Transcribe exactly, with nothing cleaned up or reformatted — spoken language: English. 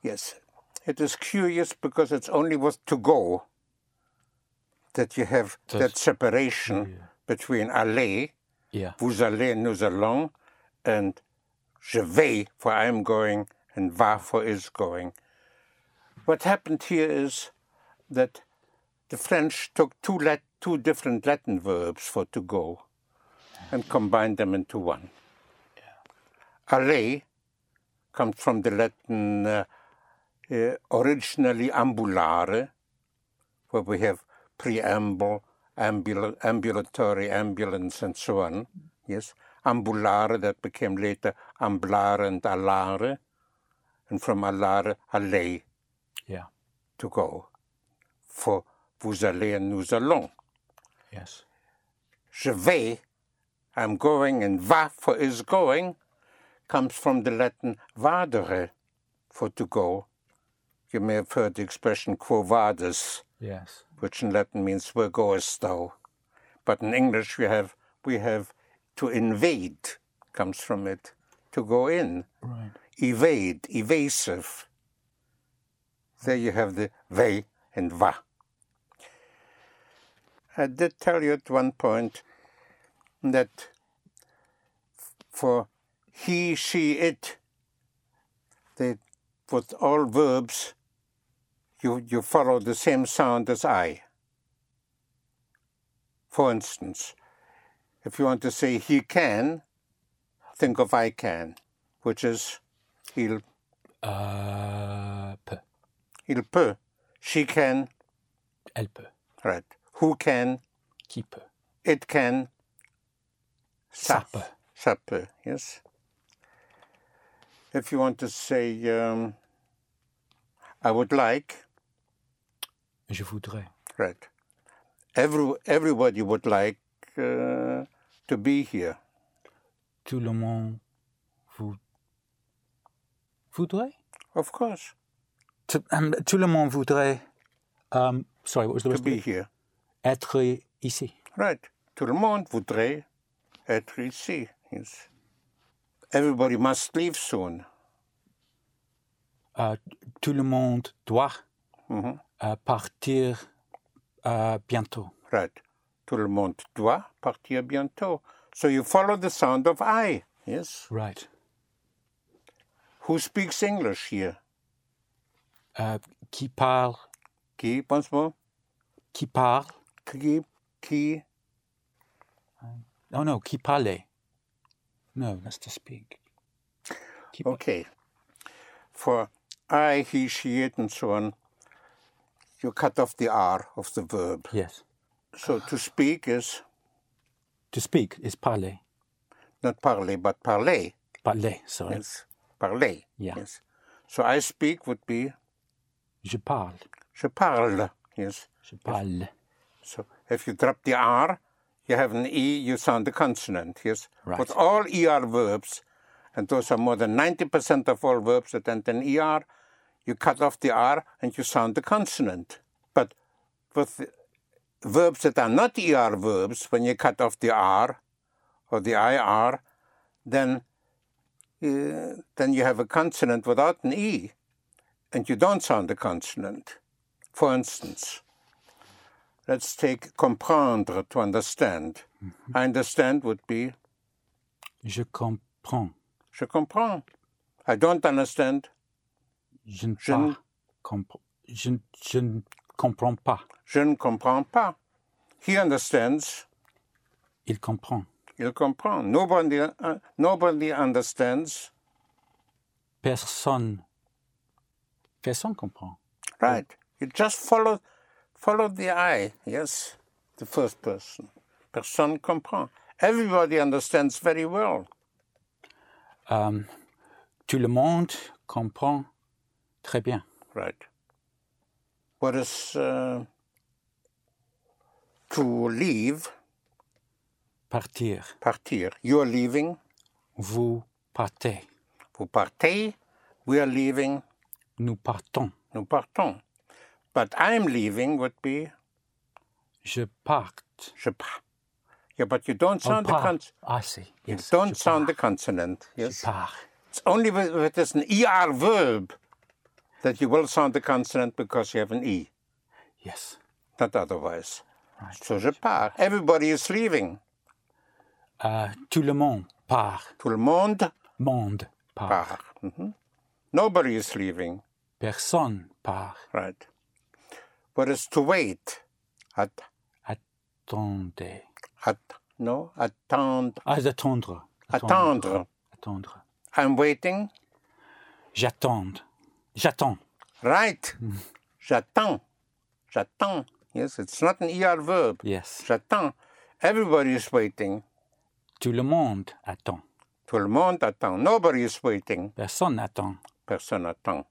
Yes. It is curious because it's only with to go that you have Das- that separation Yeah. between aller, Yeah. vous allez, nous allons, and je vais, for I'm going, and va, for is going. What happened here is that the French took two, Lat- two different Latin verbs for to go and combined them into one. Aller comes from the Latin uh, uh, originally ambulare, where we have preamble, ambul- ambulatory, ambulance, and so on. Yes, ambulare, that became later amblare and allare, and from allare, aller, Yeah. to go. For vous allez and nous allons. Yes. Je vais, I'm going, and va, for is going, comes from the Latin vadere, for to go. You may have heard the expression quo vadis, Yes. which in Latin means where goest thou. But in English we have we have to invade, comes from it, to go in. Right. Evade, evasive. There you have the vais and va. I did tell you at one point that for he, she, it, they, with all verbs, you, you follow the same sound as I. For instance, if you want to say he can, think of I can, which is il, Uh, peut. il peut. She can, Elle peut. right. Who can, Qui peut. it can, Ça peut. ça peut, yes. If you want to say, um, I would like, Je voudrais. right. Every, everybody would like uh, to be here. Tout le monde vou- voudrait? Of course, Tout, um, tout le monde voudrait. Um, sorry, what was the to rest be of it? here. Être ici. Right. Tout le monde voudrait être ici. Yes. Everybody must leave soon. Uh, tout le monde doit Mhm. uh, partir uh, bientôt. Right. Tout le monde doit partir bientôt. So you follow the sound of I. Yes. Right. Who speaks English here? Uh, qui parle? Qui, once more? Qui parle? Qui, qui, Oh no, qui parle? No, that's to speak. Qui parle? okay. For I, he, she, it, and so on, you cut off the R of the verb. Yes. So to speak is To speak is parler. not parler, but parler. Parler, sorry. Yes. Parler. Yeah. Yes. So I speak would be Je parle. je parle. Yes. Je parle. So if you drop the R, you have an E, you sound the consonant. Yes. Right. With all E R verbs, and those are more than ninety percent of all verbs that end in E R, you cut off the R and you sound the consonant. But with the verbs that are not E R verbs, when you cut off the R or the I R, then uh, then you have a consonant without an E, and you don't sound the consonant. For instance, let's take comprendre, to understand. Mm-hmm. I understand would be Je comprends. je comprends. I don't understand. Je ne Je ne- pas compre- je, ne- je ne comprends pas. Je ne comprends pas. He understands. Il comprend. Il comprend. Nobody, uh, nobody understands. Personne. Personne comprend. Right. You just follow, follow the I. Yes, the first person. Personne comprend. Everybody understands very well. Um, tout le monde comprend très bien. Right. What is uh, to leave? Partir. Partir. You're leaving. Vous partez. Vous partez. We are leaving. Nous partons. Nous partons. But I'm leaving would be Je parte. je pars. Yeah, but you don't sound the part. cons- I see. you Yes. don't je sound the pars. consonant. Je Yes. pars. It's only if it is an E R verb that you will sound the consonant because you have an E, Yes. not otherwise. Right. So je pars. Everybody is leaving. Uh, tout le monde part. Tout le monde Monde part. part. Mhm. Nobody is leaving. Personne part. Right. What is to wait? At, Attendez. at, no, attendre. Ah, attendre. Attendre. Attendre. I'm waiting. J'attends. J'attends. Right. J'attends. J'attends. Yes, it's not an E R verb. Yes. J'attends. Everybody is waiting. Tout le monde attend. Tout le monde attend. Nobody is waiting. Personne n'attend. Personne attend.